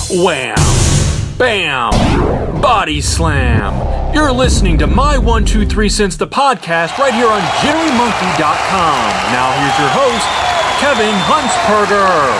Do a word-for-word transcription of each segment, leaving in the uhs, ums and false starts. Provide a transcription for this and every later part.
Wham! Bam! Body slam! You're listening to My one two three Cents, the podcast, right here on Jittery Monkey dot com. Now here's your host, Kevin Huntsberger.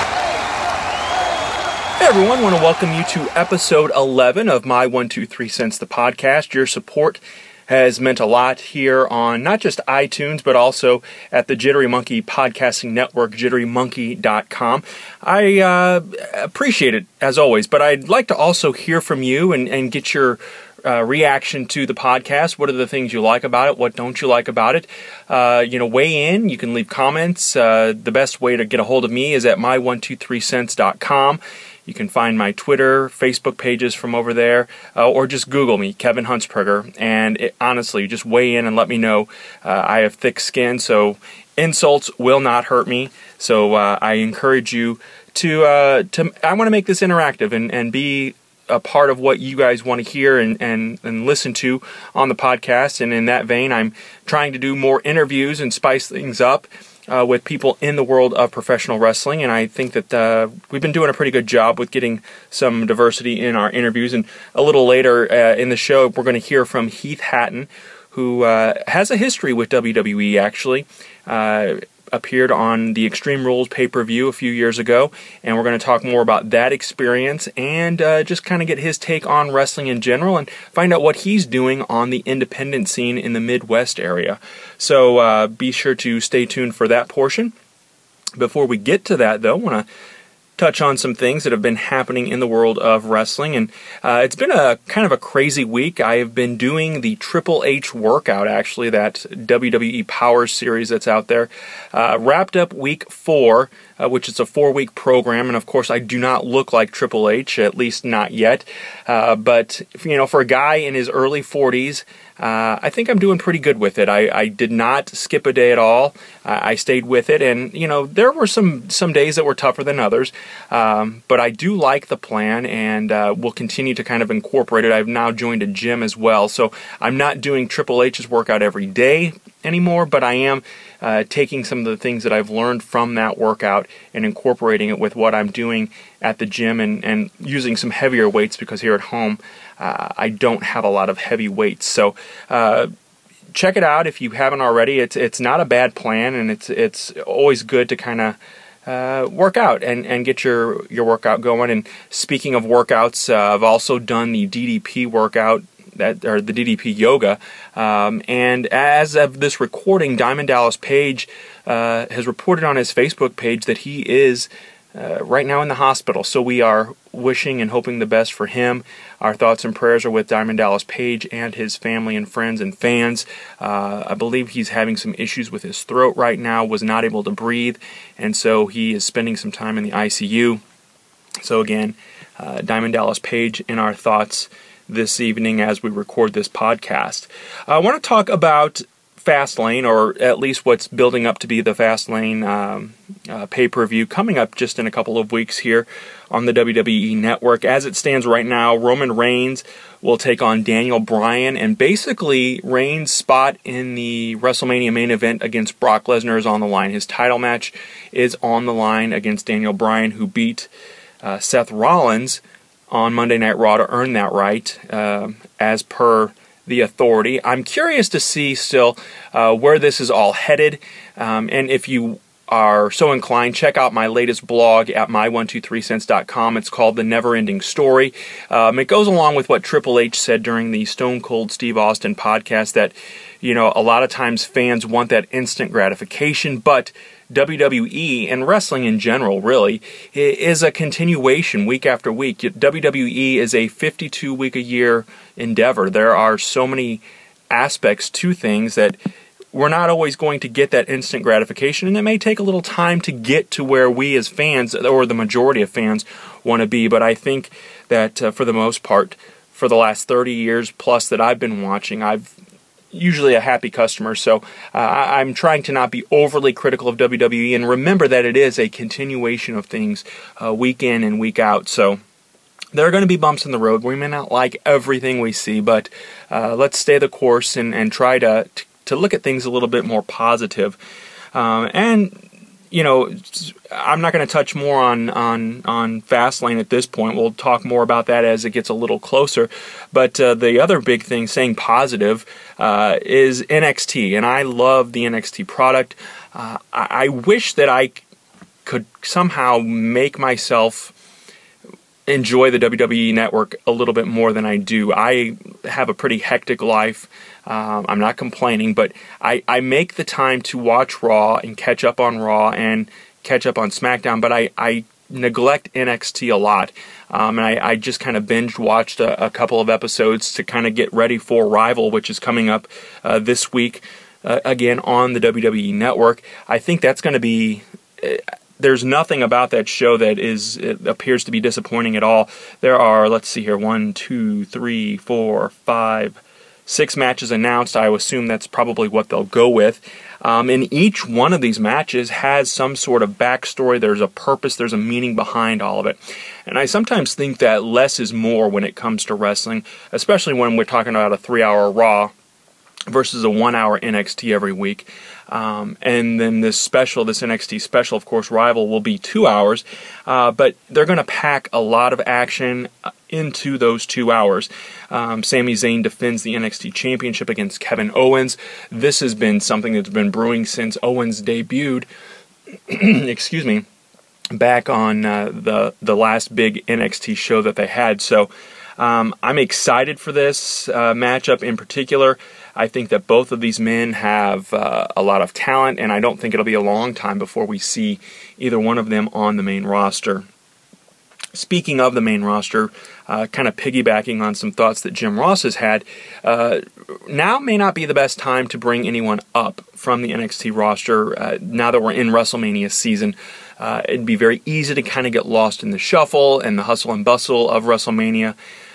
Hey everyone, I want to welcome you to episode eleven of My one two three Cents, the podcast. Your support has meant a lot here on not just iTunes, but also at the Jittery Monkey Podcasting Network, Jittery Monkey dot com. I uh, appreciate it, as always, but I'd like to also hear from you and, and get your uh, reaction to the podcast. What are the things you like about it? What don't you like about it? Uh, you know, weigh in. You can leave comments. Uh, the best way to get a hold of me is at my one two three cents dot com. You can find my Twitter, Facebook pages from over there, uh, or just Google me, Kevin Huntsberger, and it, honestly, just weigh in and let me know. Uh, I have thick skin, so insults will not hurt me, so uh, I encourage you to, uh, to I want to make this interactive and, and be a part of what you guys want to hear and, and, and listen to on the podcast, and in that vein, I'm trying to do more interviews and spice things up Uh, with people in the world of professional wrestling, and I think that uh, we've been doing a pretty good job with getting some diversity in our interviews. And a little later uh, in the show, we're going to hear from Heath Hatton, who uh, has a history with W W E, actually. Uh, appeared on the Extreme Rules pay-per-view a few years ago, and we're going to talk more about that experience and uh, just kind of get his take on wrestling in general and find out what he's doing on the independent scene in the Midwest area. So uh, be sure to stay tuned for that portion. Before we get to that, though, I want to touch on some things that have been happening in the world of wrestling, and uh, it's been a kind of a crazy week. I have been doing the Triple H workout, actually, that W W E Power series that's out there. Uh, wrapped up week four, uh, which is a four-week program, and of course I do not look like Triple H, at least not yet, uh, but you know, for a guy in his early forties, Uh, I think I'm doing pretty good with it. I, I did not skip a day at all. Uh, I stayed with it, and you know, there were some some days that were tougher than others. Um, but I do like the plan, and uh, will continue to kind of incorporate it. I've now joined a gym as well, so I'm not doing Triple H's workout every day anymore, but I am uh, taking some of the things that I've learned from that workout and incorporating it with what I'm doing at the gym, and, and using some heavier weights, because here at home uh, I don't have a lot of heavy weights. So uh, check it out if you haven't already. It's it's not a bad plan, and it's it's always good to kind of uh, work out and, and get your, your workout going. And speaking of workouts, uh, I've also done the D D P workout, that or the D D P yoga, um, and as of this recording, Diamond Dallas Page uh, has reported on his Facebook page that he is uh, right now in the hospital. So we are wishing and hoping the best for him. Our thoughts and prayers are with Diamond Dallas Page and his family and friends and fans. Uh, I believe he's having some issues with his throat right now, was not able to breathe, and so he is spending some time in the I C U. So again, uh, Diamond Dallas Page in our thoughts this evening as we record this podcast. I want to talk about Fastlane, or at least what's building up to be the Fastlane um, uh, pay-per-view coming up just in a couple of weeks here on the W W E Network. As it stands right now, Roman Reigns will take on Daniel Bryan, and basically Reigns' spot in the WrestleMania main event against Brock Lesnar is on the line. His title match is on the line against Daniel Bryan, who beat uh, Seth Rollins on Monday Night Raw to earn that right, uh, as per the Authority. I'm curious to see still uh, where this is all headed, um, and if you are so inclined, check out my latest blog at my one two three cents dot com. It's called The Never Ending Story. Um, it goes along with what Triple H said during the Stone Cold Steve Austin podcast, that, you know, a lot of times fans want that instant gratification, but W W E and wrestling in general, really, is a continuation week after week. W W E is a fifty-two week a year endeavor. There are so many aspects to things that we're not always going to get that instant gratification, and it may take a little time to get to where we as fans, or the majority of fans, want to be. But I think that uh, for the most part, for the last thirty years plus that I've been watching, I've usually a happy customer, so uh, I'm trying to not be overly critical of W W E, and remember that it is a continuation of things uh, week in and week out. So there are going to be bumps in the road. We may not like everything we see, but uh, let's stay the course and, and try to, to to look at things a little bit more positive. Um, and you know, I'm not going to touch more on, on, on Fastlane at this point. We'll talk more about that as it gets a little closer. But uh, the other big thing, saying positive, uh, is N X T. And I love the N X T product. Uh, I, I wish that I could somehow make myself enjoy the W W E Network a little bit more than I do. I have a pretty hectic life. Um, I'm not complaining, but I, I make the time to watch Raw and catch up on Raw and catch up on SmackDown, but I, I neglect N X T a lot. Um, and I, I just kind of binge watched a, a couple of episodes to kind of get ready for Rival, which is coming up uh, this week, uh, again on the W W E Network. I think that's going to be... Uh, There's nothing about that show that is it appears to be disappointing at all. There are, let's see here, one, two, three, four, five, six matches announced. I assume that's probably what they'll go with. Um, and each one of these matches has some sort of backstory. There's a purpose. There's a meaning behind all of it. And I sometimes think that less is more when it comes to wrestling, especially when we're talking about a three-hour Raw versus a one-hour N X T every week. Um, and then this special, this N X T special, of course, Rival, will be two hours. Uh, but they're going to pack a lot of action into those two hours. Um, Sami Zayn defends the N X T Championship against Kevin Owens. This has been something that's been brewing since Owens debuted. Excuse me. Back on uh, the the last big N X T show that they had. So um, I'm excited for this uh, matchup in particular. I think that both of these men have uh, a lot of talent, and I don't think it'll be a long time before we see either one of them on the main roster. Speaking of the main roster, uh, kind of piggybacking on some thoughts that Jim Ross has had, uh, now may not be the best time to bring anyone up from the N X T roster. Uh, now that we're in WrestleMania season, uh, it'd be very easy to kind of get lost in the shuffle and the hustle and bustle of WrestleMania.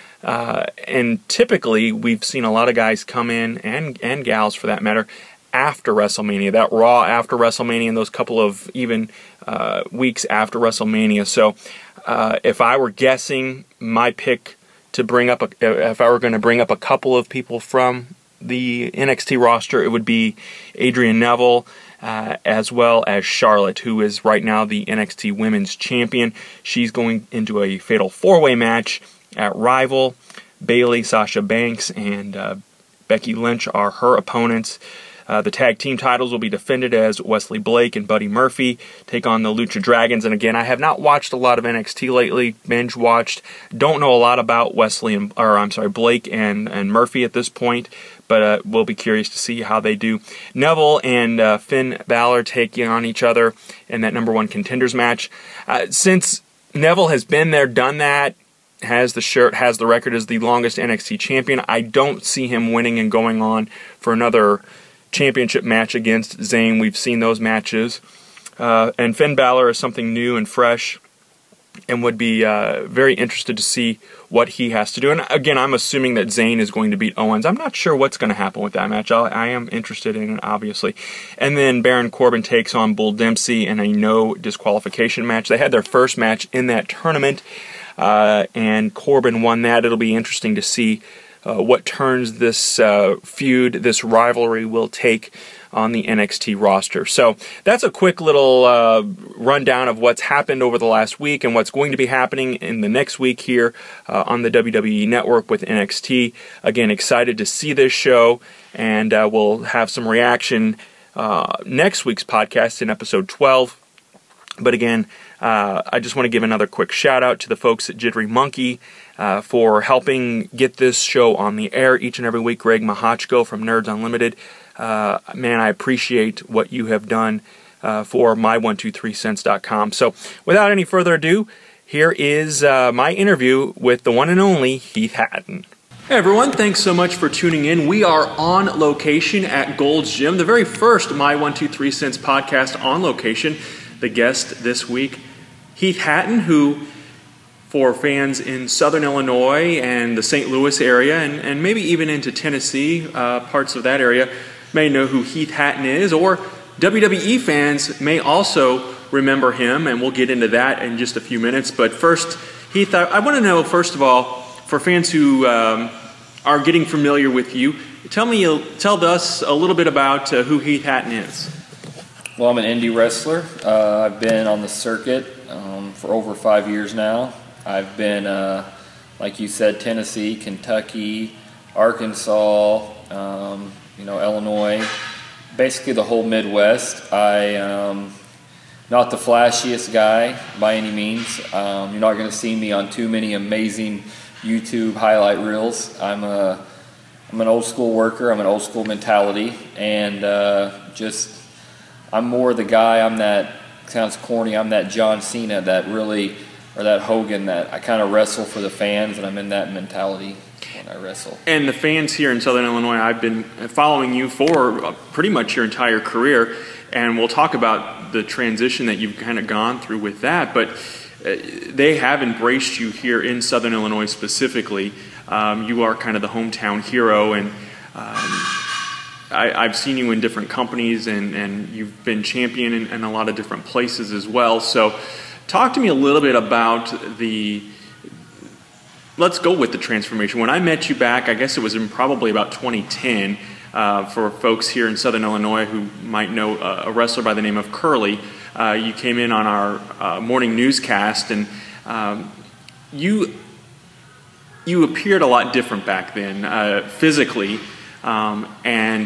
Uh, and typically, we've seen a lot of guys come in, and and gals for that matter, after WrestleMania, that Raw after WrestleMania, and those couple of even uh, weeks after WrestleMania. So, uh, if I were guessing, my pick to bring up, a, if I were going to bring up a couple of people from the N X T roster, it would be Adrian Neville, uh, as well as Charlotte, who is right now the N X T Women's Champion. She's going into a fatal four-way match at Rival. Bayley, Sasha Banks, and uh, Becky Lynch are her opponents. Uh, the tag team titles will be defended as Wesley Blake and Buddy Murphy take on the Lucha Dragons. And again, I have not watched a lot of N X T lately, binge watched. Don't know a lot about Wesley and, or I'm sorry, Blake and, and Murphy at this point, but uh, we'll be curious to see how they do. Neville and uh, Finn Balor taking on each other in that number one contenders match. Uh, since Neville has been there, done that, has the shirt, has the record as the longest N X T champion, I don't see him winning and going on for another championship match against Zayn. We've seen those matches. Uh, and Finn Balor is something new and fresh, and would be uh, very interested to see what he has to do. And again, I'm assuming that Zayn is going to beat Owens. I'm not sure what's going to happen with that match. I'll, I am interested in it, obviously. And then Baron Corbin takes on Bull Dempsey in a no disqualification match. They had their first match in that tournament, Uh, and Corbin won that. It'll be interesting to see uh, what turns this uh, feud, this rivalry will take on the N X T roster. So that's a quick little uh, rundown of what's happened over the last week and what's going to be happening in the next week here uh, on the W W E Network with N X T. Again, excited to see this show, and uh, we'll have some reaction uh, next week's podcast in episode twelve. But again, uh, I just want to give another quick shout out to the folks at Jittery Monkey uh, for helping get this show on the air each and every week. Greg Mahachko from Nerds Unlimited. Uh, man, I appreciate what you have done uh, for my one two three cents dot com. So without any further ado, here is uh, my interview with the one and only Heath Hatton. Hey everyone, thanks so much for tuning in. We are on location at Gold's Gym, the very first My one two three Cents podcast on location. The guest this week, Heath Hatton, who, for fans in Southern Illinois and the Saint Louis area, and, and maybe even into Tennessee, uh, parts of that area, may know who Heath Hatton is, or W W E fans may also remember him, and we'll get into that in just a few minutes. But first, Heath, I, I want to know, first of all, for fans who um, are getting familiar with you, tell me, tell us a little bit about uh, who Heath Hatton is. Well, I'm an indie wrestler. Uh, I've been on the circuit um, for over five years now. I've been, uh, like you said, Tennessee, Kentucky, Arkansas, um, you know, Illinois, basically the whole Midwest. I um, not the flashiest guy by any means. Um, you're not going to see me on too many amazing YouTube highlight reels. I'm a I'm an old school worker. I'm an old school mentality, and uh, just I'm more the guy. I'm that, sounds corny, I'm that John Cena that really, or that Hogan that I kind of wrestle for the fans, and I'm in that mentality when I wrestle. And the fans here in Southern Illinois, I've been following you for pretty much your entire career, and we'll talk about the transition that you've kind of gone through with that, but they have embraced you here in Southern Illinois specifically. Um, you are kind of the hometown hero, and um, I, I've seen you in different companies, and, and you've been champion in, in a lot of different places as well. So talk to me a little bit about the, let's go with the transformation. When I met you back, I guess it was in probably about twenty ten, uh, for folks here in Southern Illinois who might know a, a wrestler by the name of Curly. Uh, you came in on our uh, morning newscast, and um, you you appeared a lot different back then, uh, physically, um, and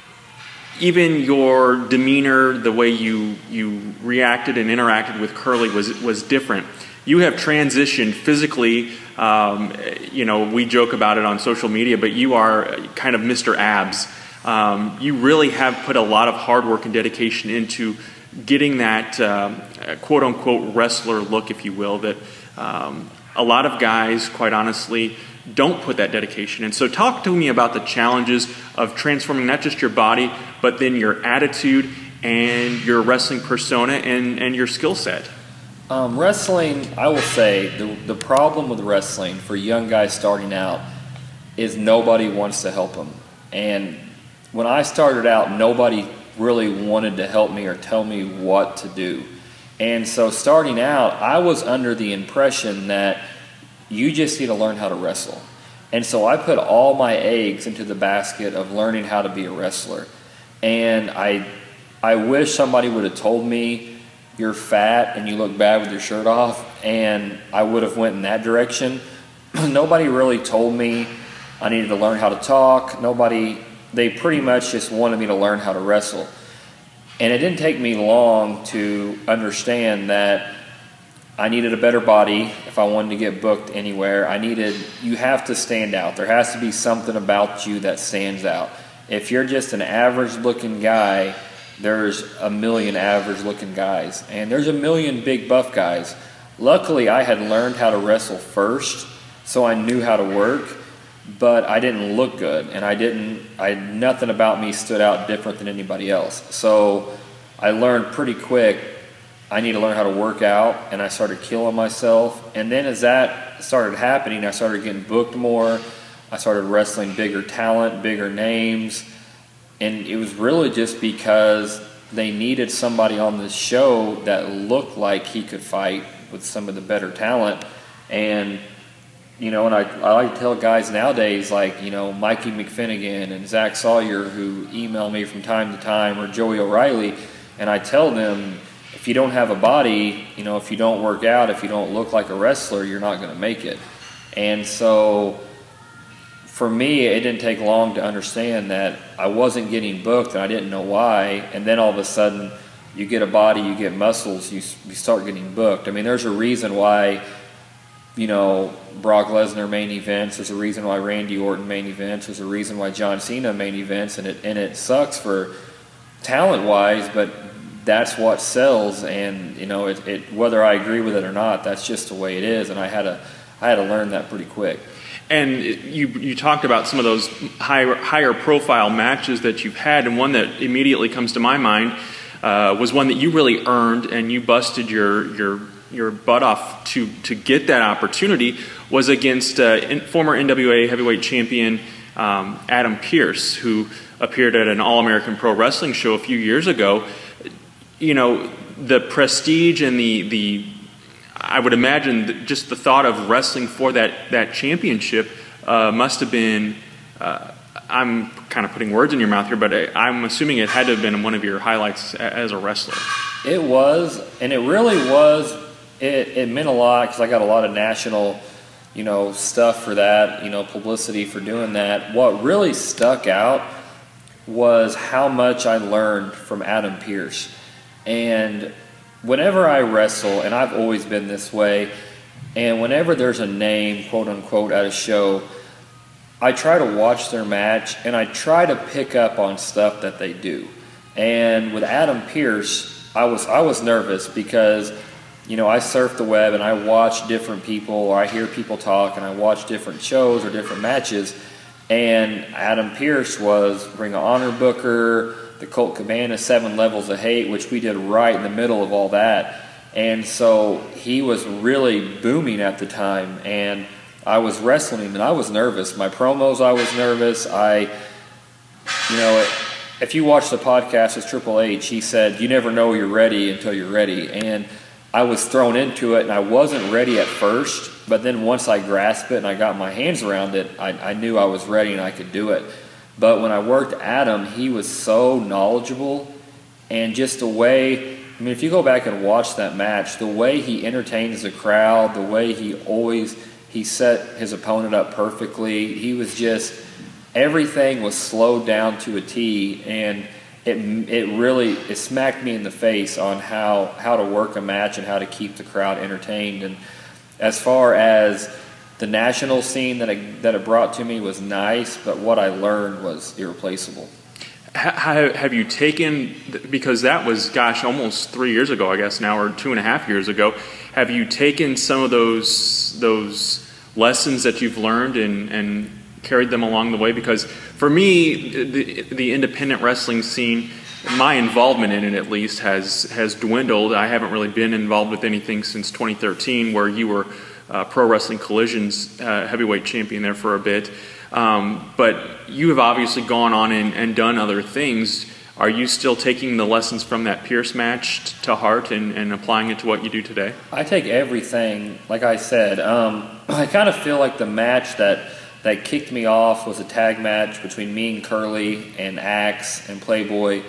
even your demeanor, the way you you reacted and interacted with Curly was was different. You have transitioned physically. Um, you know, we joke about it on social media, but you are kind of Mister Abs. Um, you really have put a lot of hard work and dedication into getting that um, quote-unquote wrestler look, if you will, that um, a lot of guys, quite honestly, don't put that dedication in. So talk to me about the challenges of transforming not just your body, but then your attitude and your wrestling persona and, and your skill set. Um, wrestling, I will say, the, the problem with wrestling for young guys starting out is nobody wants to help them. And when I started out, nobody really wanted to help me or tell me what to do. And so starting out, I was under the impression that you just need to learn how to wrestle. And so I put all my eggs into the basket of learning how to be a wrestler. And I, I wish somebody would have told me, you're fat and you look bad with your shirt off, and I would have went in that direction. Nobody really told me I needed to learn how to talk. Nobody, they pretty much just wanted me to learn how to wrestle. And it didn't take me long to understand that I needed a better body if I wanted to get booked anywhere. I needed, you have to stand out. There has to be something about you that stands out. If you're just an average looking guy, there's a million average looking guys. And there's a million big buff guys. Luckily, I had learned how to wrestle first, so I knew how to work, but I didn't look good. And I didn't, I, nothing about me stood out different than anybody else. So I learned pretty quick I need to learn how to work out, and I started killing myself. And then as that started happening, I started getting booked more. I started wrestling bigger talent, bigger names. And it was really just because they needed somebody on the show that looked like he could fight with some of the better talent. And, you know, and I, I like to tell guys nowadays, like, you know, Mikey McFinnigan and Zach Sawyer, who email me from time to time, or Joey O'Reilly, and I tell them, if you don't have a body, you know, if you don't work out, if you don't look like a wrestler, you're not going to make it. And so for me, it didn't take long to understand that I wasn't getting booked, and I didn't know why. And then all of a sudden, you get a body, you get muscles, you, you start getting booked. I mean, there's a reason why, you know, Brock Lesnar main events. There's a reason why Randy Orton main events. There's a reason why John Cena main events. And it, and it sucks for talent-wise, but that's what sells. And, you know, it, it whether I agree with it or not, that's just the way it is. And I had to, I had to learn that pretty quick. And you you talked about some of those higher, higher profile matches that you've had, and one that immediately comes to my mind uh, was one that you really earned, and you busted your your your butt off to to get that opportunity, was against uh, in, former N W A heavyweight champion um, Adam Pearce, who appeared at an All-American Pro Wrestling show a few years ago. You know, the prestige and the the I would imagine that just the thought of wrestling for that, that championship uh, must have been, uh, I'm kind of putting words in your mouth here, but I'm assuming it had to have been one of your highlights as a wrestler. It was, and it really was. It, it meant a lot because I got a lot of national, you know, stuff for that, you know, publicity for doing that. What really stuck out was how much I learned from Adam Pearce. And whenever I wrestle, and I've always been this way, and whenever there's a name, quote unquote, at a show, I try to watch their match and I try to pick up on stuff that they do. And with Adam Pearce, I was I was nervous because, you know, I surf the web and I watch different people, or I hear people talk, and I watch different shows or different matches. And Adam Pearce was Ring of Honor booker, the Colt Cabana Seven Levels of Hate, which we did right in the middle of all that. And so he was really booming at the time, and I was wrestling him, and I was nervous. My promos, I was nervous. I, you know, if you watch the podcast with Triple H, he said, you never know you're ready until you're ready. And I was thrown into it, and I wasn't ready at first, but then once I grasped it and I got my hands around it, I, I knew I was ready and I could do it. But when I worked Adam, he was so knowledgeable, and just the way, I mean, if you go back and watch that match, the way he entertains the crowd, the way he always, he set his opponent up perfectly, he was just, everything was slowed down to a T, and it it really, it smacked me in the face on how, how to work a match and how to keep the crowd entertained. And as far as the national scene that it, that it brought to me was nice, but what I learned was irreplaceable. How, have you taken, because that was, gosh, almost three years ago, I guess now, or two and a half years ago, have you taken some of those those lessons that you've learned and, and carried them along the way? Because for me, the, the independent wrestling scene, my involvement in it at least has has dwindled. I haven't really been involved with anything since twenty thirteen, where you were uh, Pro Wrestling Collision's uh, heavyweight champion there for a bit. Um, but you have obviously gone on and, and done other things. Are you still taking the lessons from that Pearce match t- to heart and, and applying it to what you do today? I take everything, like I said. Um, I kind of feel like the match that that kicked me off was a tag match between me and Curly and Axe and Playboy.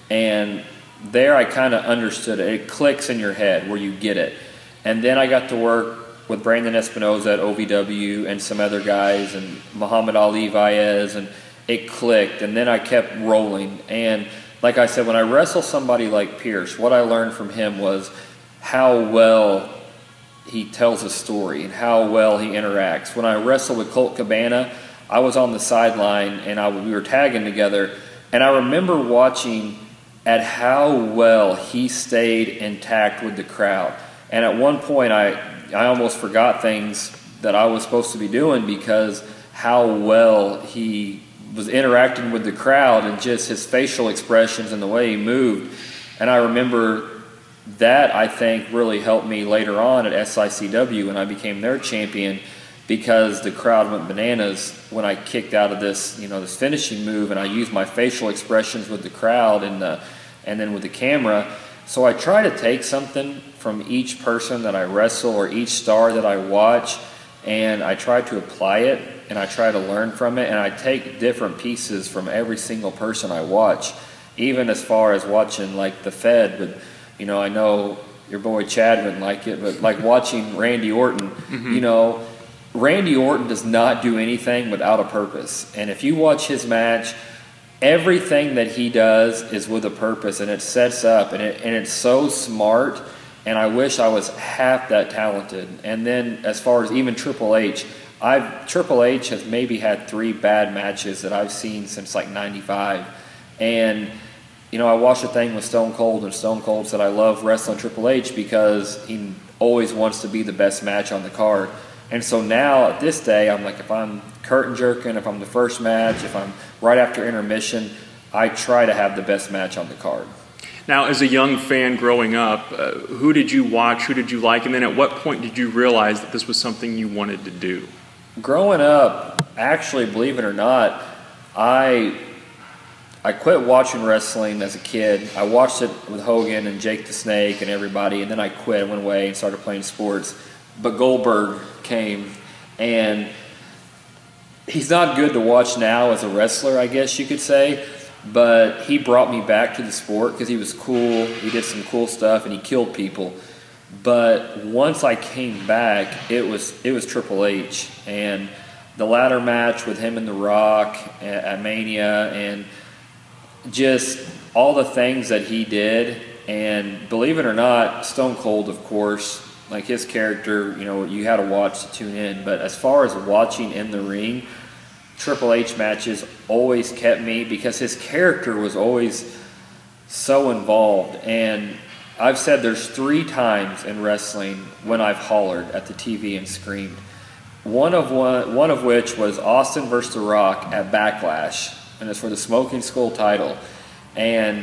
And there I kind of understood it. It clicks in your head where you get it. And then I got to work with Brandon Espinoza at O V W and some other guys and Muhammad Ali Vaez, and it clicked. And then I kept rolling. And like I said, when I wrestle somebody like Pearce, what I learned from him was how well he tells a story and how well he interacts. When I wrestled with Colt Cabana, I was on the sideline and I, we were tagging together, and I remember watching at how well he stayed intact with the crowd. And at one point, I I almost forgot things that I was supposed to be doing because how well he was interacting with the crowd and just his facial expressions and the way he moved. And I remember that, I think, really helped me later on at S I C W when I became their champion, because the crowd went bananas when I kicked out of this, you know, this finishing move, and I used my facial expressions with the crowd and the, and then with the camera. So I try to take something from each person that I wrestle or each star that I watch, and I try to apply it and I try to learn from it, and I take different pieces from every single person I watch, even as far as watching like the Fed. But, you know, I know your boy Chad wouldn't like it, but like watching Randy Orton, mm-hmm. you know, Randy Orton does not do anything without a purpose. And if you watch his match, everything that he does is with a purpose, and it sets up, and it and it's so smart, and I wish I was half that talented. And then as far as even Triple H, I've Triple H has maybe had three bad matches that I've seen since like ninety-five. And, you know, I watched a thing with Stone Cold, and Stone Cold said, I love wrestling Triple H because he always wants to be the best match on the card. And so now at this day, I'm like, if I'm curtain jerking, if I'm the first match, if I'm right after intermission, I try to have the best match on the card. Now, as a young fan growing up, uh, who did you watch, who did you like, and then at what point did you realize that this was something you wanted to do? Growing up, actually, believe it or not, I I quit watching wrestling as a kid. I watched it with Hogan and Jake the Snake and everybody, and then I quit, went away and started playing sports. But Goldberg came, and he's not good to watch now as a wrestler, I guess you could say, but he brought me back to the sport because he was cool. He did some cool stuff, and he killed people. But once I came back, it was it was Triple H, and the ladder match with him and The Rock at, at Mania, and just all the things that he did. And believe it or not, Stone Cold, of course, like his character, you know, you had to watch to tune in. But as far as watching in the ring, Triple H matches always kept me because his character was always so involved. And I've said there's three times in wrestling when I've hollered at the T V and screamed. One of one, one of which was Austin versus The Rock at Backlash, and it's for the Smoking Skull title. And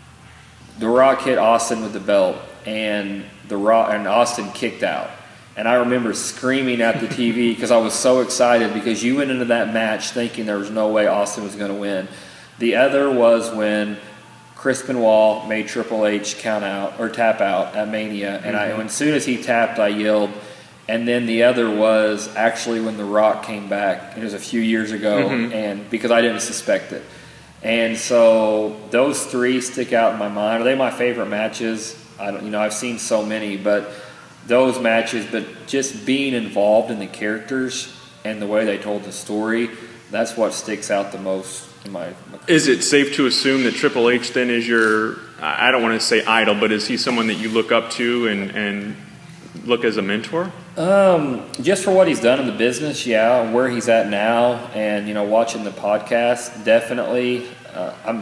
The Rock hit Austin with the belt, and the Rock and Austin kicked out. And I remember screaming at the T V because I was so excited because you went into that match thinking there was no way Austin was going to win. The other was when Chris Benoit made Triple H count out or tap out at Mania, and mm-hmm. I, as soon as he tapped, I yelled. And then the other was actually when The Rock came back. It was a few years ago, mm-hmm. and because I didn't suspect it. And so those three stick out in my mind. Are they my favorite matches? I don't, you know, I've seen so many, but those matches. But just being involved in the characters and the way they told the story, that's what sticks out the most. My, my is it safe to assume that Triple H then is your, I don't want to say idol, but is he someone that you look up to and, and look as a mentor? Um, just for what he's done in the business, yeah, where he's at now, and, you know, watching the podcast, definitely. Uh, I'm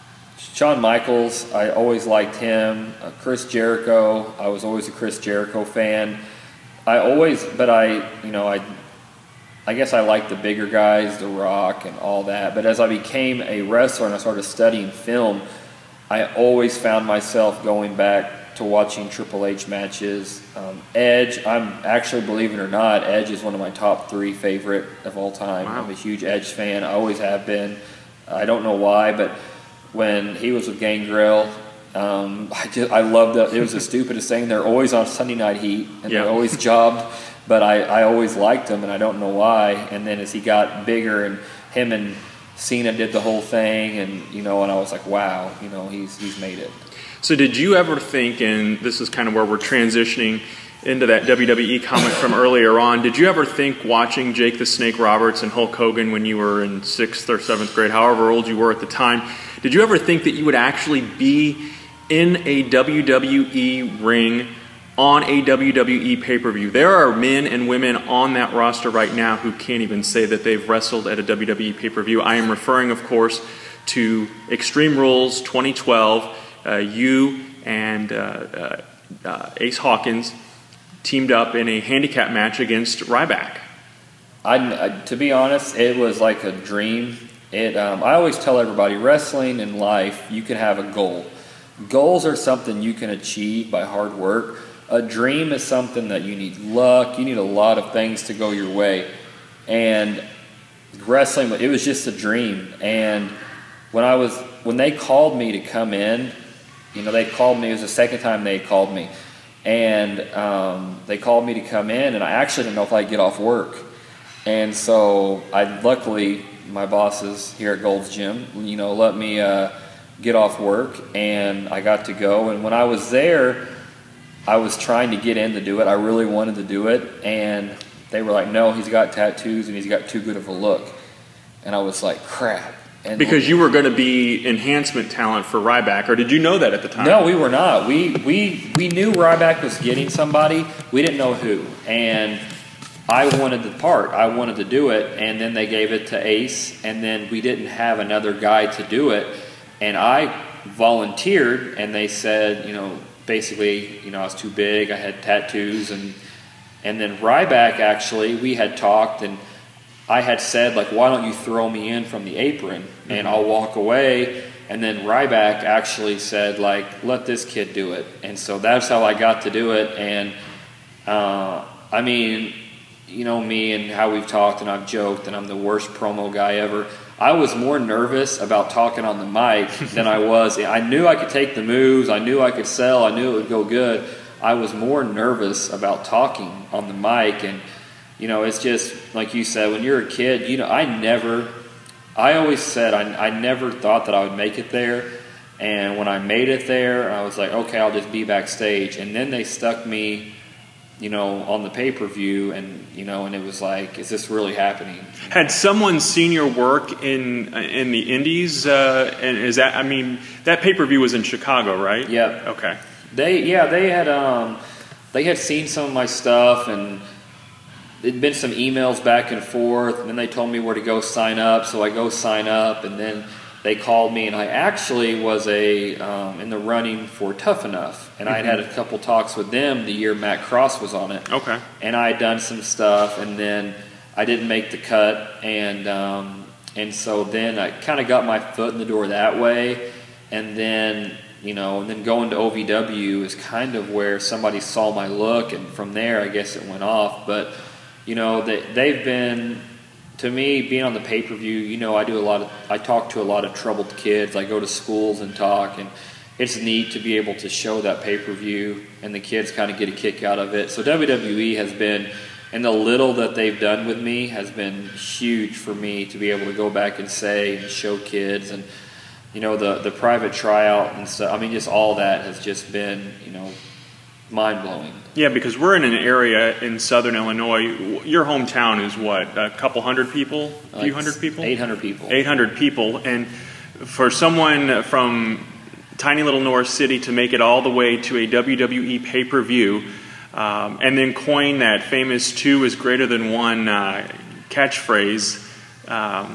Shawn Michaels, I always liked him. Uh, Chris Jericho, I was always a Chris Jericho fan. I always, but I, you know, I I guess I like the bigger guys, The Rock and all that. But as I became a wrestler and I started studying film, I always found myself going back to watching Triple H matches. Um, Edge, I'm actually, believe it or not, Edge is one of my top three favorite of all time. Wow. I'm a huge Edge fan. I always have been. I don't know why, but when he was with Gangrel, um, I just I loved it. It was the stupidest thing. They're always on Sunday Night Heat, and yeah. they always jobbed. But I, I always liked him, and I don't know why. And then as he got bigger, and him and Cena did the whole thing, and you know, and I was like, wow, you know, he's he's made it. So did you ever think, and this is kind of where we're transitioning into that W W E comment from earlier on, did you ever think watching Jake the Snake Roberts and Hulk Hogan when you were in sixth or seventh grade, however old you were at the time, did you ever think that you would actually be in a W W E ring on a W W E pay-per-view? There are men and women on that roster right now who can't even say that they've wrestled at a W W E pay-per-view. I am referring, of course, to Extreme Rules twenty twelve. Uh, you and uh, uh, uh, Ace Hawkins teamed up in a handicap match against Ryback. I, I, to be honest, it was like a dream. It. Um, I always tell everybody, wrestling and life, you can have a goal. Goals are something you can achieve by hard work. A dream is something that you need luck. You need a lot of things to go your way. And wrestling, it was just a dream. And when I was, when they called me to come in, you know, they called me. It was the second time they called me, and um, they called me to come in. And I actually didn't know if I'd get off work. And so, I luckily, my bosses here at Gold's Gym, you know, let me uh, get off work, and I got to go. And when I was there, I was trying to get in to do it. I really wanted to do it, and they were like, no, he's got tattoos and he's got too good of a look. And I was like, crap. And because you were going to be enhancement talent for Ryback, or did you know that at the time? No, we were not. We we we knew Ryback was getting somebody. We didn't know who. And I wanted the part. I wanted to do it, and then they gave it to Ace, and then we didn't have another guy to do it. And I volunteered, and they said, you know, basically, you know, I was too big. I had tattoos, and and then Ryback, actually, we had talked, and I had said, like, why don't you throw me in from the apron, and I'll walk away. And then Ryback actually said, like, let this kid do it. And so that's how I got to do it. And uh, I mean, you know me and how we've talked, and I've joked, and I'm the worst promo guy ever. I was more nervous about talking on the mic than I was. I knew I could take the moves. I knew I could sell. I knew it would go good. I was more nervous about talking on the mic. And you know, it's just like you said, when you're a kid, you know, I never, I always said I, I never thought that I would make it there. And when I made it there, I was like, okay, I'll just be backstage. And then they stuck me, you know, on the pay-per-view, and you know, and it was like, is this really happening? Had someone seen your work in in the Indies? Uh, and is that, I mean, that pay-per-view was in Chicago, right? Yep. Okay. They, yeah, they had, um, they had seen some of my stuff, and there'd been some emails back and forth. And then they told me where to go sign up, so I go sign up, and then they called me, and I actually was a um, in the running for Tough Enough, and mm-hmm. I had had a couple talks with them the year Matt Cross was on it. Okay. And I had done some stuff, and then I didn't make the cut, and um, and so then I kind of got my foot in the door that way, and then you know, and then going to O V W is kind of where somebody saw my look, and from there I guess it went off. But you know, they they've been. To me, being on the pay-per-view, you know, I do a lot of, I talk to a lot of troubled kids. I go to schools and talk, and it's neat to be able to show that pay-per-view, and the kids kind of get a kick out of it. So W W E has been, and the little that they've done with me has been huge for me to be able to go back and say and show kids, and you know, the the private tryout and stuff. I mean, just all that has just been, you know, mind-blowing. Yeah, because we're in an area in southern Illinois. Your hometown is what, a couple hundred people, a like few hundred people? eight hundred people. eight hundred people. And for someone from tiny little North City to make it all the way to a W W E pay-per-view, um, and then coin that famous two is greater than one uh, catchphrase, um,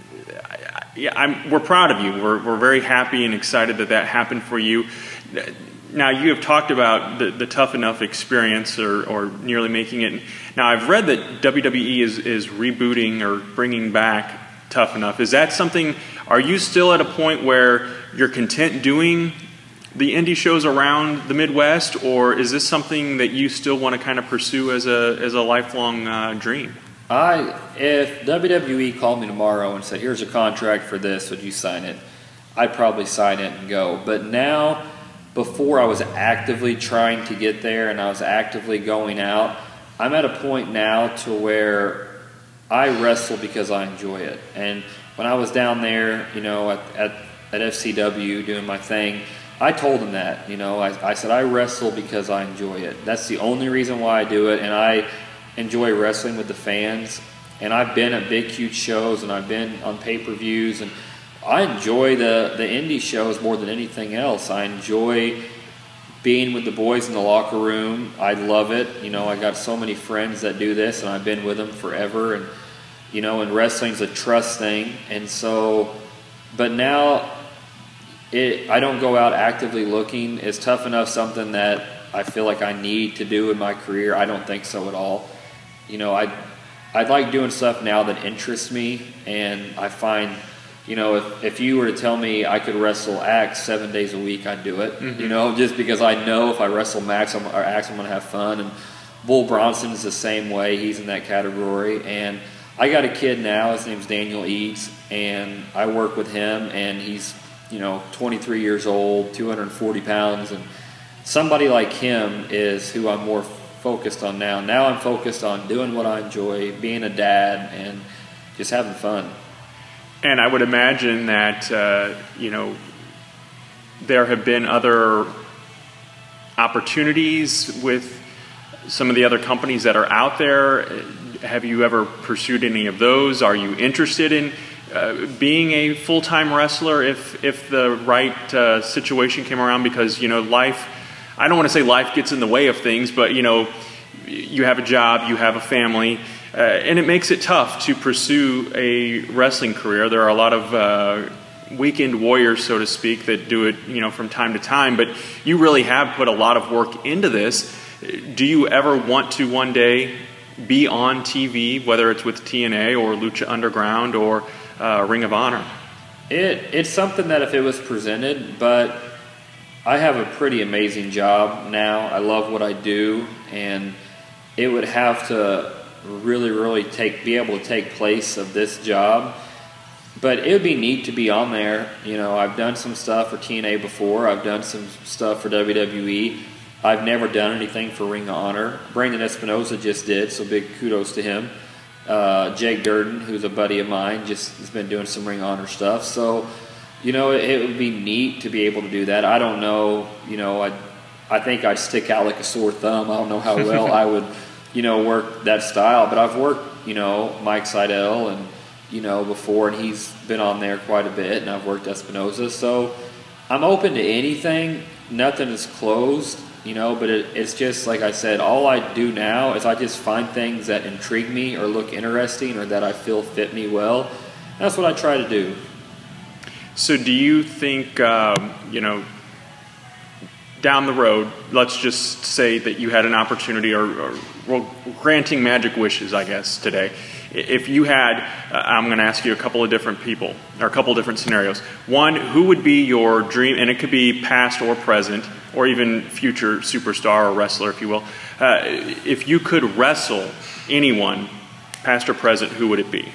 yeah, I'm, we're proud of you. We're, we're very happy and excited that that happened for you. Now, you have talked about the, the Tough Enough experience, or, or nearly making it. Now, I've read that W W E is, is rebooting or bringing back Tough Enough. Is that something, are you still at a point where you're content doing the indie shows around the Midwest, or is this something that you still want to kind of pursue as a, as a lifelong uh, dream? I, if W W E called me tomorrow and said, here's a contract for this, would you sign it? I'd probably sign it and go. But now, before I was actively trying to get there and I was actively going out, I'm at a point now to where I wrestle because I enjoy it. And when I was down there, you know, at, at, at F C W doing my thing, I told them that, you know, I, I said, I wrestle because I enjoy it. That's the only reason why I do it, and I enjoy wrestling with the fans. And I've been at big, huge shows, and I've been on pay-per-views, and I enjoy the, the indie shows more than anything else. I enjoy being with the boys in the locker room. I love it. You know, I got so many friends that do this, and I've been with them forever. And, you know, and wrestling's a trust thing. And so, but now it, I don't go out actively looking. Is Tough Enough something that I feel like I need to do in my career? I don't think so at all. You know, I I'd like doing stuff now that interests me, and I find, you know, if, if you were to tell me I could wrestle Axe seven days a week, I'd do it. Mm-hmm. You know, just because I know if I wrestle Max I'm, or Axe, I'm going to have fun. And Bull Bronson's the same way. He's in that category. And I got a kid now. His name's Daniel Eads, and I work with him. And he's, you know, twenty-three years old, two hundred forty pounds, and somebody like him is who I'm more focused on now. Now I'm focused on doing what I enjoy, being a dad, and just having fun. And I would imagine that, uh, you know, there have been other opportunities with some of the other companies that are out there. Have you ever pursued any of those? Are you interested in uh, being a full-time wrestler if, if the right uh, situation came around? Because, you know, life, I don't want to say life gets in the way of things, but, you know, you have a job, you have a family, uh, and it makes it tough to pursue a wrestling career. There are a lot of uh, weekend warriors, so to speak, that do it, you know, from time to time, but you really have put a lot of work into this. Do you ever want to one day be on T V, whether it's with T N A or Lucha Underground or uh, Ring of Honor? It It's something that if it was presented, but I have a pretty amazing job now. I love what I do, and it would have to really, really take be able to take place of this job. But it would be neat to be on there. You know, I've done some stuff for T N A before. I've done some stuff for W W E. I've never done anything for Ring of Honor. Brandon Espinosa just did, so big kudos to him. Uh, Jake Durden, who's a buddy of mine, just has been doing some Ring of Honor stuff. So, you know, it, it would be neat to be able to do that. I don't know, you know, I I think I stick out like a sore thumb. I don't know how well I would, you know, work that style. But I've worked, you know, Mike Seidel and, you know, before, and he's been on there quite a bit, and I've worked Espinosa. So I'm open to anything. Nothing is closed, you know, but it, it's just, like I said, all I do now is I just find things that intrigue me or look interesting or that I feel fit me well. That's what I try to do. So do you think, um, you know, down the road, let's just say that you had an opportunity, or, or well, granting magic wishes, I guess, today. If you had, uh, I'm going to ask you a couple of different people, or a couple of different scenarios. One, who would be your dream, and it could be past or present, or even future superstar or wrestler, if you will. Uh, if you could wrestle anyone, past or present, who would it be?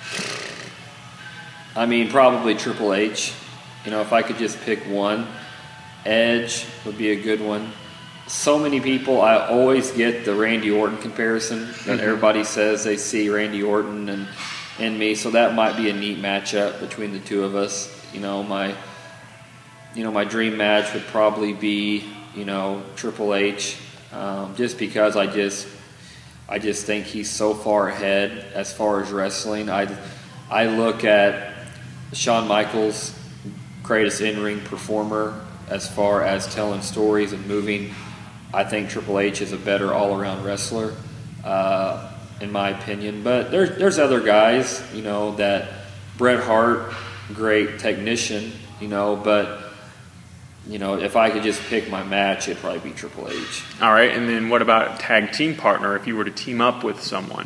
I mean, probably Triple H. You know, if I could just pick one. Edge would be a good one. So many people, I always get the Randy Orton comparison that mm-hmm. everybody says they see Randy Orton and, and me. So that might be a neat matchup between the two of us. You know, my you know my dream match would probably be, you know, Triple H, um, just because I just I just think he's so far ahead as far as wrestling. I I look at Shawn Michaels, greatest in-ring performer. As far as telling stories and moving, I think Triple H is a better all-around wrestler, uh, in my opinion. But there's there's other guys, you know, that Bret Hart, great technician, you know. But you know, if I could just pick my match, it'd probably be Triple H. All right, and then what about tag team partner? If you were to team up with someone,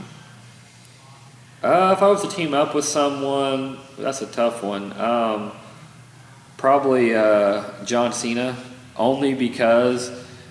uh, if I was to team up with someone, that's a tough one. Um, Probably uh, John Cena, only because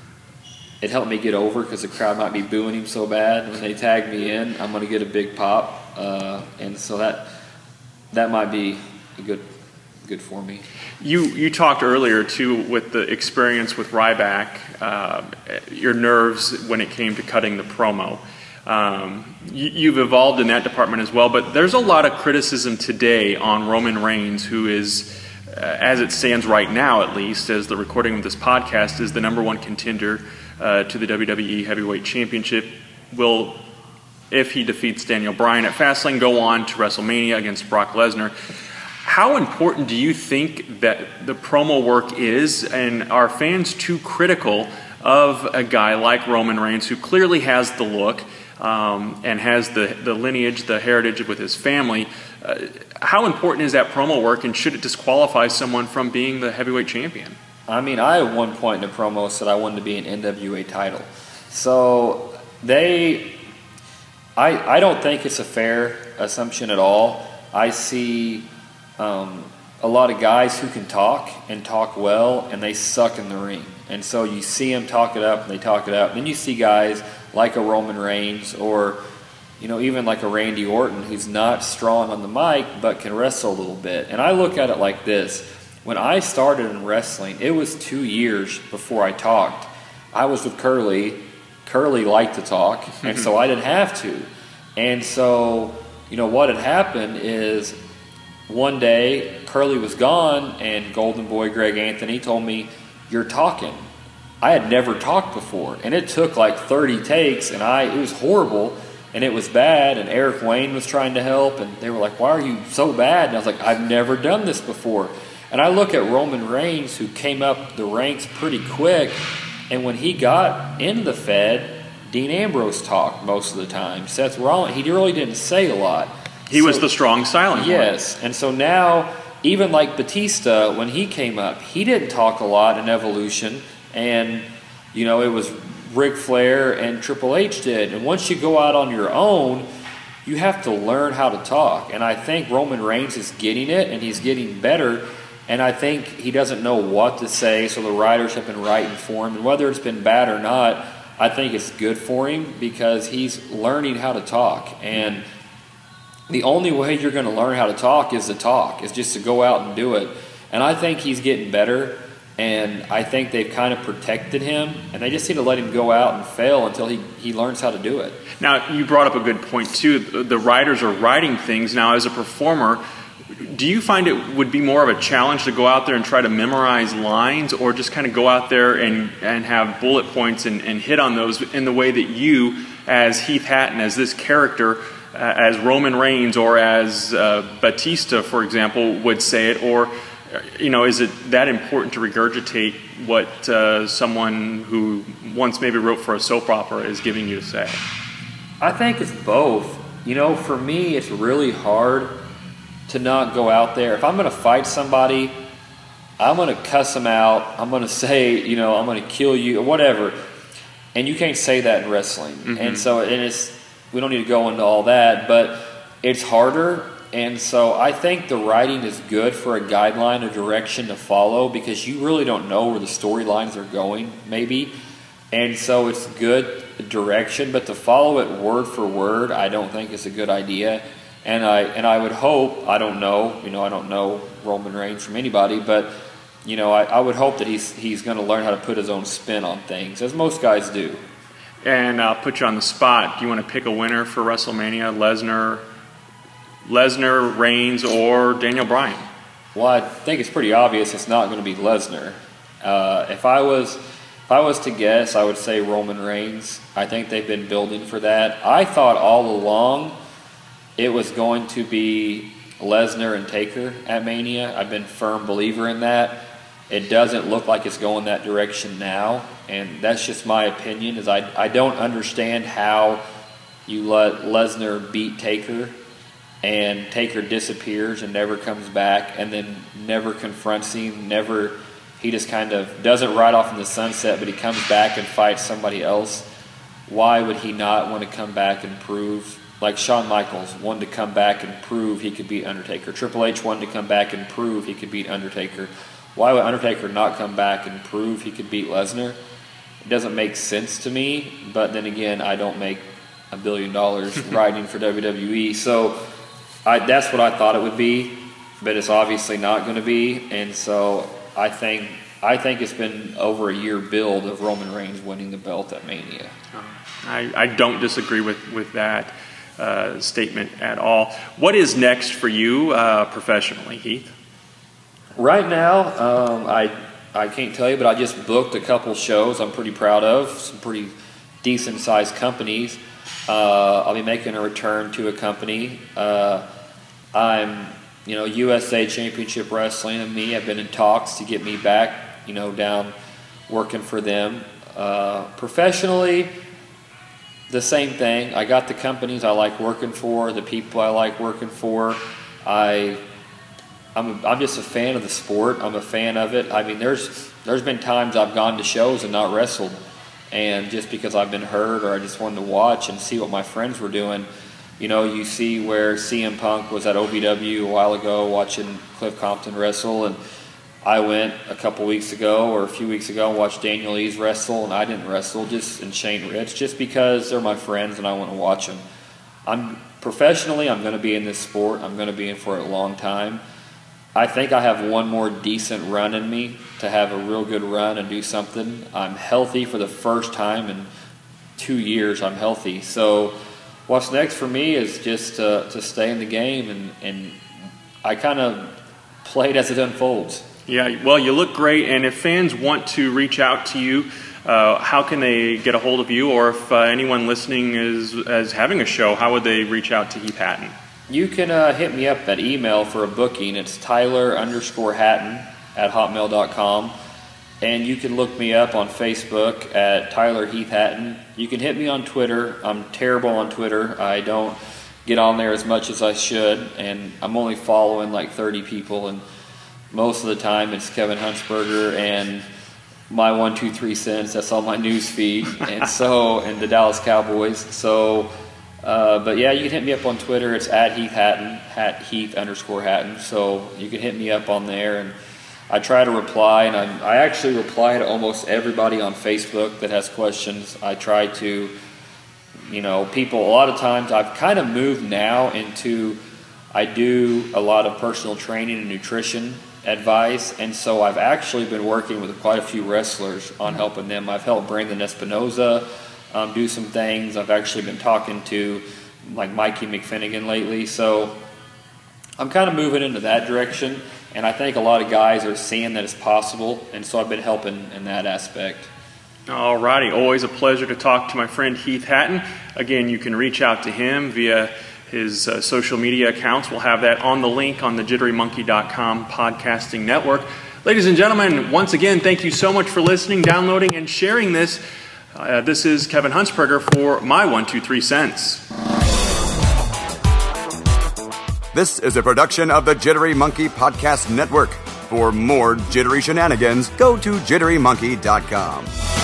it helped me get over, because the crowd might be booing him so bad. When they tag me in, I'm going to get a big pop, uh, and so that that might be a good good for me. You you talked earlier too with the experience with Ryback, uh, your nerves when it came to cutting the promo. Um, you, you've evolved in that department as well, but there's a lot of criticism today on Roman Reigns, who is, Uh, as it stands right now, at least, as the recording of this podcast, is the number one contender uh, to the W W E Heavyweight Championship. Will, if he defeats Daniel Bryan at Fastlane, go on to WrestleMania against Brock Lesnar. How important do you think that the promo work is, and are fans too critical of a guy like Roman Reigns, who clearly has the look um, and has the, the lineage, the heritage with his family? Uh, how important is that promo work, and should it disqualify someone from being the heavyweight champion? I mean, I at one point in the promo said I wanted to be an N W A title. So they, I I don't think it's a fair assumption at all. I see um, a lot of guys who can talk and talk well, and they suck in the ring. And so you see them talk it up, and they talk it up. And then you see guys like a Roman Reigns, or you know, even like a Randy Orton, who's not strong on the mic but can wrestle a little bit. And I look at it like this. When I started in wrestling, it was two years before I talked. I was with Curly. Curly liked to talk, and so I didn't have to. And so, you know, what had happened is one day Curly was gone, and Golden Boy Greg Anthony told me, "You're talking." I had never talked before, and it took like thirty takes, and I it was horrible. And it was bad, and Eric Wayne was trying to help, and they were like, "Why are you so bad?" And I was like, "I've never done this before." And I look at Roman Reigns, who came up the ranks pretty quick, and when he got into the Fed, Dean Ambrose talked most of the time. Seth Rollins, he really didn't say a lot. He so, was the strong silent one. Yes, and so now, even like Batista, when he came up, he didn't talk a lot in Evolution, and, you know, it was Ric Flair and Triple H did. And once you go out on your own, you have to learn how to talk. And I think Roman Reigns is getting it, and he's getting better. And I think he doesn't know what to say, so the writers have been writing for him. And whether it's been bad or not, I think it's good for him, because he's learning how to talk. And the only way you're going to learn how to talk is to talk, is just to go out and do it. And I think he's getting better. And I think they've kind of protected him, and they just need to let him go out and fail until he, he learns how to do it. Now, you brought up a good point, too. The writers are writing things. Now, as a performer, do you find it would be more of a challenge to go out there and try to memorize lines, or just kind of go out there and, and have bullet points and, and hit on those in the way that you, as Heath Hatton, as this character, uh, as Roman Reigns, or as uh, Batista, for example, would say it? Or, you know, is it that important to regurgitate what uh, someone who once maybe wrote for a soap opera is giving you to say? I think it's both. You know, for me, it's really hard to not go out there. If I'm going to fight somebody, I'm going to cuss them out. I'm going to say, you know, I'm going to kill you or whatever. And you can't say that in wrestling. Mm-hmm. And so, and it's, we don't need to go into all that, but it's harder. And so I think the writing is good for a guideline, a direction to follow, because you really don't know where the storylines are going, maybe. And so it's good direction, but to follow it word for word, I don't think is a good idea. And I and I would hope, I don't know, you know, I don't know Roman Reigns from anybody, but, you know, I, I would hope that he's he's going to learn how to put his own spin on things, as most guys do. And I'll put you on the spot. Do you want to pick a winner for WrestleMania? Lesnar, Lesnar, Reigns, or Daniel Bryan? Well, I think it's pretty obvious it's not going to be Lesnar. Uh, if I was if I was to guess, I would say Roman Reigns. I think they've been building for that. I thought all along it was going to be Lesnar and Taker at Mania. I've been a firm believer in that. It doesn't look like it's going that direction now, and that's just my opinion. Is I I don't understand how you let Lesnar beat Taker and Taker disappears and never comes back, and then never confronts him, never, he just kind of doesn't ride off in the sunset, but he comes back and fights somebody else. Why would he not want to come back and prove, like Shawn Michaels wanted to come back and prove he could beat Undertaker. Triple H wanted to come back and prove he could beat Undertaker. Why would Undertaker not come back and prove he could beat Lesnar? It doesn't make sense to me, but then again, I don't make a billion dollars writing for W W E, so I, that's what I thought it would be, but it's obviously not going to be, and so I think I think it's been over a year build of Roman Reigns winning the belt at Mania. I, I don't disagree with, with that uh, statement at all. What is next for you uh, professionally, Heath? Right now, um, I I can't tell you, but I just booked a couple shows I'm pretty proud of, some pretty decent-sized companies. Uh, I'll be making a return to a company. Uh, I'm, you know, U S A Championship Wrestling and me, I've been in talks to get me back, you know, down working for them. Uh, professionally, the same thing. I got the companies I like working for, the people I like working for. I, I'm, I'm just a fan of the sport. I'm a fan of it. I mean, there's there's been times I've gone to shows and not wrestled, and just because I've been hurt or I just wanted to watch and see what my friends were doing. You know, you see where C M Punk was at O V W a while ago watching Cliff Compton wrestle, and I went a couple weeks ago or a few weeks ago and watched Daniel Ease wrestle, and I didn't wrestle, just and Shane Rich, just because they're my friends and I want to watch them. I'm professionally, I'm going to be in this sport. I'm going to be in for a long time. I think I have one more decent run in me to have a real good run and do something. I'm healthy for the first time in two years. I'm healthy. So what's next for me is just uh, to stay in the game, and, and I kind of play it as it unfolds. Yeah, well, you look great, and if fans want to reach out to you, uh, how can they get a hold of you? Or if uh, anyone listening is, is having a show, how would they reach out to Heath Hatton? You can uh, hit me up at email for a booking. It's Tyler underscore Hatton at hotmail dot com. And you can look me up on Facebook at Tyler Heath Hatton. You can hit me on Twitter. I'm terrible on Twitter. I don't get on there as much as I should. And I'm only following like thirty people. And most of the time it's Kevin Huntsberger and my one two three cents. That's on my news feed. And so, and the Dallas Cowboys. So, Uh, but yeah, you can hit me up on Twitter. It's at Heath Hatton, hat Heath underscore Hatton. So you can hit me up on there, and I try to reply. And I, I actually reply to almost everybody on Facebook that has questions. I try to, you know, people. A lot of times, I've kind of moved now into. I do a lot of personal training and nutrition, advice, and so I've actually been working with quite a few wrestlers on helping them. I've helped Brandon Espinoza um, do some things. I've actually been talking to like Mikey McFinnigan lately, so I'm kind of moving into that direction, and I think a lot of guys are seeing that it's possible, and so I've been helping in that aspect. All righty, always a pleasure to talk to my friend Heath Hatton. Again, you can reach out to him via his uh, social media accounts. We'll have that on the link on the jittery monkey dot com podcasting network. Ladies and gentlemen, once again, thank you so much for listening, downloading, and sharing this. Uh, this is Kevin Huntsberger for My one two three Cents. This is a production of the Jittery Monkey Podcast Network. For more jittery shenanigans, go to jittery monkey dot com.